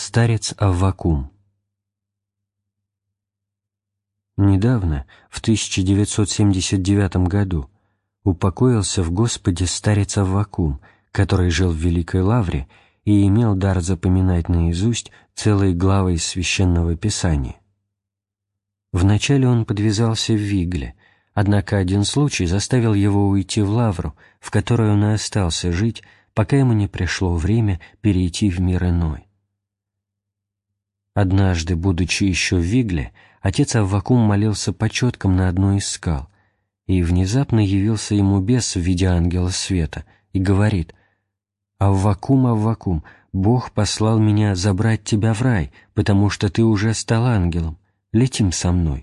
Старец Аввакум. Недавно, в 1979 году, упокоился в Господе старец Аввакум, который жил в Великой Лавре и имел дар запоминать наизусть целые главы из Священного Писания. Вначале он подвязался в Вигле, однако один случай заставил его уйти в Лавру, в которой он и остался жить, пока ему не пришло время перейти в мир иной. Однажды, будучи еще в Вигле, отец Аввакум молился по четкам на одной из скал, и внезапно явился ему бес в виде ангела света и говорит: «Аввакум, Аввакум, Бог послал меня забрать тебя в рай, потому что ты уже стал ангелом. Летим со мной».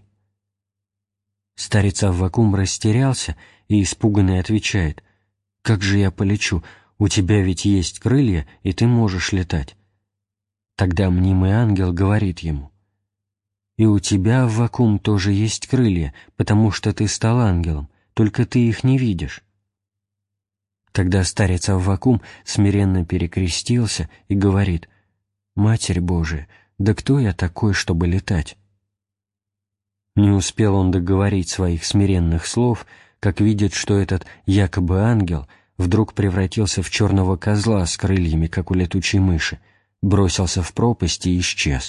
Старец Аввакум растерялся и испуганный отвечает: «Как же я полечу? У тебя ведь есть крылья, и ты можешь летать». Тогда мнимый ангел говорит ему: «И у тебя, Аввакум, тоже есть крылья, потому что ты стал ангелом, только ты их не видишь». Тогда старец Аввакум смиренно перекрестился и говорит: «Матерь Божия, да кто я такой, чтобы летать?» Не успел он договорить своих смиренных слов, как видит, что этот якобы ангел вдруг превратился в черного козла с крыльями, как у летучей мыши, бросился в пропасть и исчез.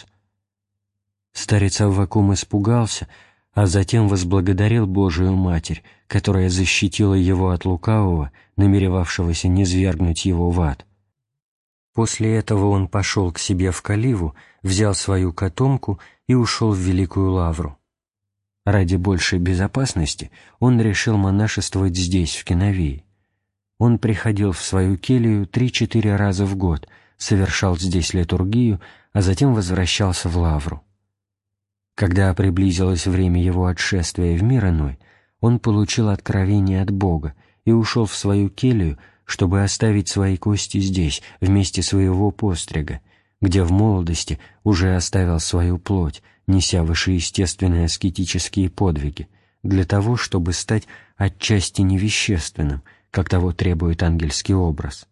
Старец Аввакум испугался, а затем возблагодарил Божию Матерь, которая защитила его от лукавого, намеревавшегося низвергнуть его в ад. После этого он пошел к себе в Каливу, взял свою котомку и ушел в Великую Лавру. Ради большей безопасности он решил монашествовать здесь, в Киновее. Он приходил в свою келью 3-4 раза в год, совершал здесь литургию, а затем возвращался в Лавру. Когда приблизилось время его отшествия в мир иной, он получил откровение от Бога и ушел в свою келью, чтобы оставить свои кости здесь, вместе своего пострига, где в молодости уже оставил свою плоть, неся вышеестественные аскетические подвиги, для того, чтобы стать отчасти невещественным, как того требует ангельский образ.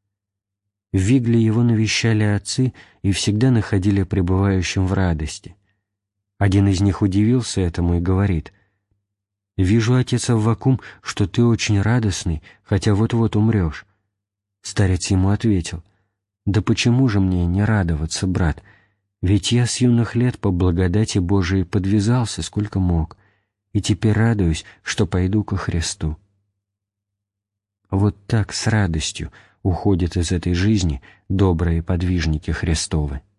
В Вигле его навещали отцы и всегда находили пребывающим в радости. Один из них удивился этому и говорит: «Вижу, отец Аввакум, что ты очень радостный, хотя вот-вот умрешь». Старец ему ответил: «Да почему же мне не радоваться, брат? Ведь я с юных лет по благодати Божией подвязался, сколько мог, и теперь радуюсь, что пойду ко Христу». Вот так с радостью уходят из этой жизни добрые подвижники Христовы.